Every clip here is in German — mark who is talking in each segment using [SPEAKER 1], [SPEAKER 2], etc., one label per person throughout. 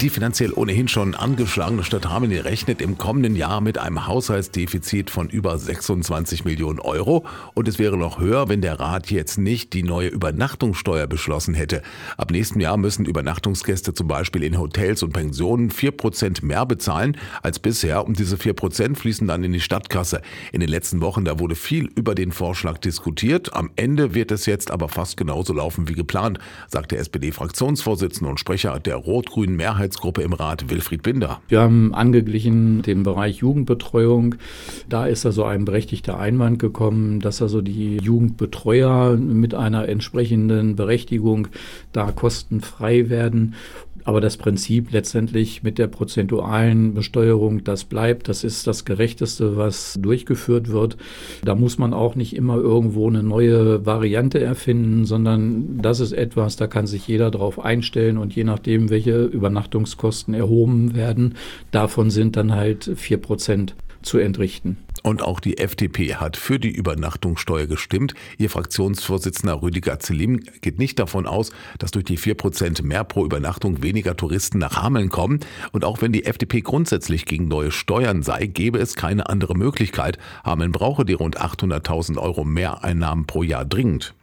[SPEAKER 1] Die finanziell ohnehin schon angeschlagene Stadt Hameln rechnet im kommenden Jahr mit einem Haushaltsdefizit von über 26 Millionen Euro. Und es wäre noch höher, wenn der Rat jetzt nicht die neue Übernachtungssteuer beschlossen hätte. Ab nächstem Jahr müssen Übernachtungsgäste zum Beispiel in Hotels und Pensionen 4% mehr bezahlen als bisher. Und diese 4% fließen dann in die Stadtkasse. In den letzten Wochen, da wurde viel über den Vorschlag diskutiert. Am Ende wird es jetzt aber fast genauso laufen wie geplant, sagt der SPD-Fraktionsvorsitzende und Sprecher der rot-grünen Mehrheitsgruppe im Rat, Wilfried Binder.
[SPEAKER 2] Wir haben angeglichen den Bereich Jugendbetreuung. Da ist also ein berechtigter Einwand gekommen, dass also die Jugendbetreuer mit einer entsprechenden Berechtigung da kostenfrei werden. Aber das Prinzip letztendlich mit der prozentualen Besteuerung, das bleibt. Das ist das Gerechteste, was durchgeführt wird. Da muss man auch nicht immer irgendwo eine neue Variante erfinden, sondern das ist etwas, da kann sich jeder drauf einstellen und je nachdem, welche Übernachtungskosten erhoben werden, davon sind dann halt 4% zu entrichten.
[SPEAKER 1] Und auch die FDP hat für die Übernachtungssteuer gestimmt. Ihr Fraktionsvorsitzender Rüdiger Zelim geht nicht davon aus, dass durch die 4% mehr pro Übernachtung weniger Touristen nach Hameln kommen. Und auch wenn die FDP grundsätzlich gegen neue Steuern sei, gäbe es keine andere Möglichkeit. Hameln brauche die rund 800.000 Euro Mehreinnahmen pro Jahr dringend.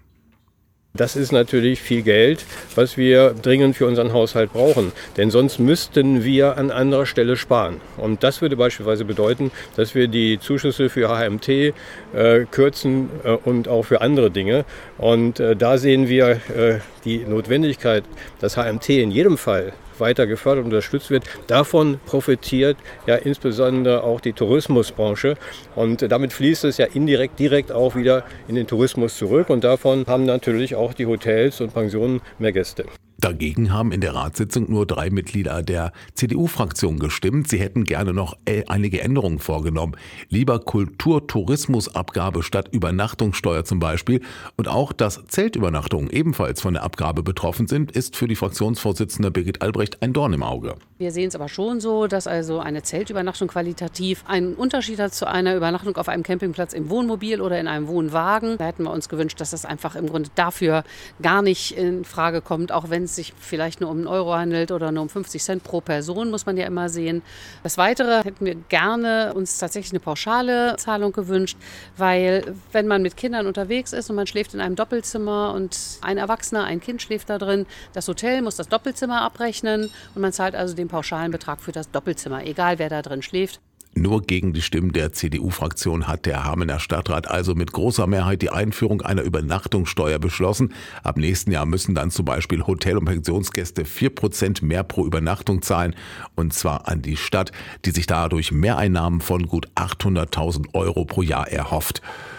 [SPEAKER 3] Das ist natürlich viel Geld, was wir dringend für unseren Haushalt brauchen. Denn sonst müssten wir an anderer Stelle sparen. Und das würde beispielsweise bedeuten, dass wir die Zuschüsse für HMT kürzen und auch für andere Dinge. Und da sehen wir die Notwendigkeit, dass HMT in jedem Fall weiter gefördert und unterstützt wird. Davon profitiert ja insbesondere auch die Tourismusbranche und damit fließt es ja indirekt, direkt auch wieder in den Tourismus zurück und davon haben natürlich auch die Hotels und Pensionen mehr Gäste.
[SPEAKER 1] Dagegen haben in der Ratssitzung nur 3 Mitglieder der CDU-Fraktion gestimmt. Sie hätten gerne noch einige Änderungen vorgenommen. Lieber Kulturtourismusabgabe statt Übernachtungssteuer zum Beispiel. Und auch, dass Zeltübernachtungen ebenfalls von der Abgabe betroffen sind, ist für die Fraktionsvorsitzende Birgit Albrecht ein Dorn im Auge.
[SPEAKER 4] Wir sehen es aber schon so, dass also eine Zeltübernachtung qualitativ einen Unterschied hat zu einer Übernachtung auf einem Campingplatz im Wohnmobil oder in einem Wohnwagen. Da hätten wir uns gewünscht, dass das einfach im Grunde dafür gar nicht in Frage kommt, auch wenn es sich vielleicht nur um €1 handelt oder nur um 50 Cent pro Person, muss man ja immer sehen. Das Weitere hätten wir gerne uns tatsächlich eine pauschale Zahlung gewünscht, weil wenn man mit Kindern unterwegs ist und man schläft in einem Doppelzimmer und ein Erwachsener, ein Kind schläft da drin, das Hotel muss das Doppelzimmer abrechnen und man zahlt also den pauschalen Betrag für das Doppelzimmer, egal wer da drin schläft.
[SPEAKER 1] Nur gegen die Stimmen der CDU-Fraktion hat der Hamelner Stadtrat also mit großer Mehrheit die Einführung einer Übernachtungssteuer beschlossen. Ab nächsten Jahr müssen dann zum Beispiel Hotel- und Pensionsgäste 4% mehr pro Übernachtung zahlen. Und zwar an die Stadt, die sich dadurch Mehreinnahmen von gut 800.000 Euro pro Jahr erhofft.